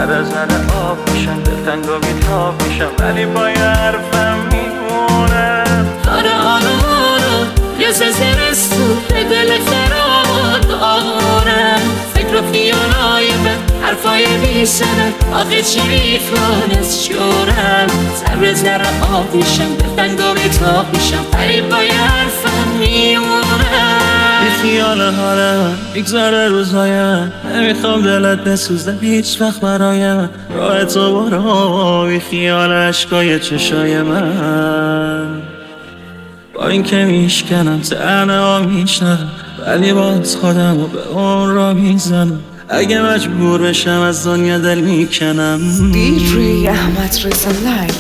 ذره ذره آب میشم، دلتنگ و بیتاب میشم، ولی با یه حرفم میمونم. آره یه زمستون به دل خرابات آمونم. فکر و خیالای من حرفای بی سند، آخه چی میخوان از شورم. ذره ذره آب میشم، دلتنگ و بیتاب میشم، ولی با یه حرفم میمونم. بی خیال حالم میگذره روزایم، نمیخوام دلت بسوزه هیچ وقت برایم. راه تو برو بی خیال عشقای چشای من. با این که میشکنم تنه ها میشنم، ولی باز خودم رو به اون را میزنم. اگه مجبور بشم از دنیا دل میکنم. DJ احمد رضا لایو.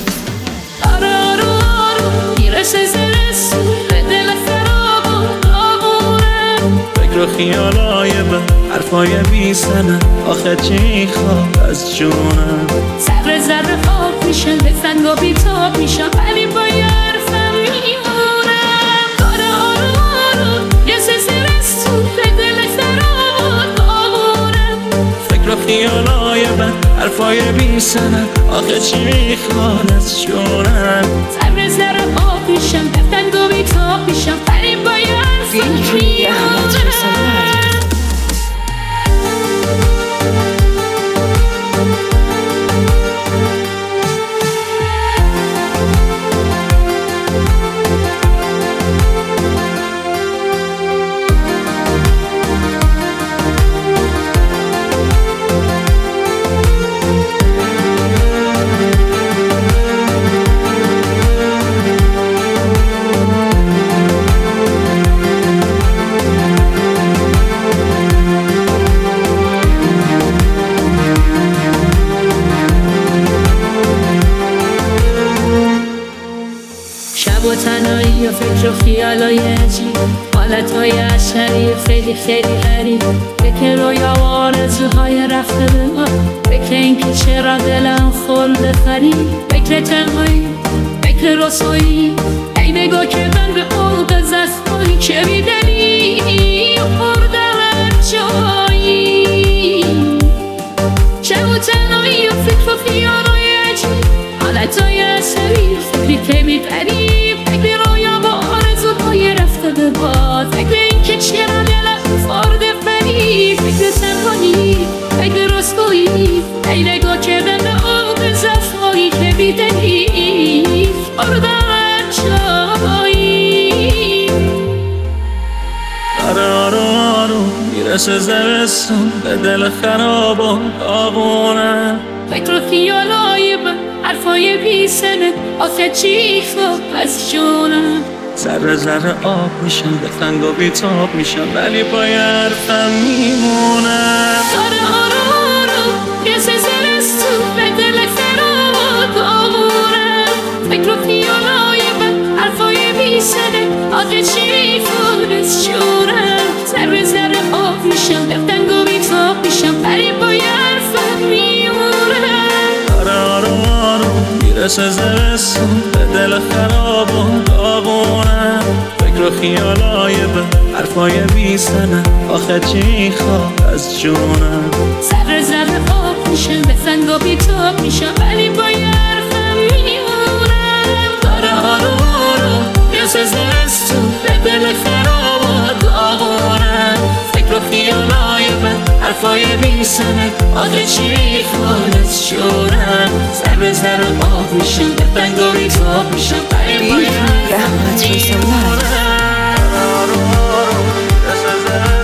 آره میرسه زمستون به دل خرابات آمونم. فکر و خیالای من حرفای بی سند، آخه چی میخوام از جونم. ذره ذره آب میشم، دلتنگ و بیتاب میشم، ولی با یه حرفم میمونم. آره یه زمستون به دل خرابات آمونم. فکر و خیالای من حرفای بی سند، آخه چی میخوان از جونم. ذره ذره آب میشم، دلتنگ و بیتاب میشم، ولی با یه حرفم DJ احمد رضا لایو. شب و تنهایی و فکر و خیالای عجیب، حالتهای عشقی خیلی خیلی غریب. فکر رویا و آرزوهای رفته به ما، فکر اینکه چرا دلم خورده خرید. فکر تنهایی، فکر رسوایی، ای بگو که من به عمق زخمایی که بیدلی خوردم جایی. شب و تنهایی و فکر و خیالای عجیب، حالتهای عصبی فکری که میپری. فکر رویا با آرزوهای رفته به باد، فکر اینکه چرا دلم خورده فریب. فکر تنهایی، فکر رسوایی، ای نگاه که من به عمق زخمایی که بیدلی خوردم جایی. آره میرسه زمستون به دل خرابات آمونم. فکر و خیالای من حرفای بی سند، آخه چی خواب از جونم. ذره ذره آب میشم، دلتنگ و بیتاب میشم، ولی با یه حرفم میمونم. آره یه زمستون به دل خرابات آمونم. فکر و خیالای من حرفای بی سند، آخه چی خواب از جونم. ذره ذره آب میشم، دلتنگ و بیتاب میشم، ولی با یه حرفم میمونم. آره میرسه زمستون به دل خرابات آمونم. فکر و خیالای من حرفای بی سند، آخه چی میخوام از جونم. ذره ذره آب میشم، دلتنگ و بیتاب میشم، ولی با یه حرفم میمونم. آره یه زمستون به دل خرابات آمونم. فکر و خیالای من حرفای بی سند، آخه چی میخوان از جونم. ذره ذره آب میشم، دلتنگ و بیتاب میشم، ولی با یه DJ احمد رضا لایو. حرفم میمونم.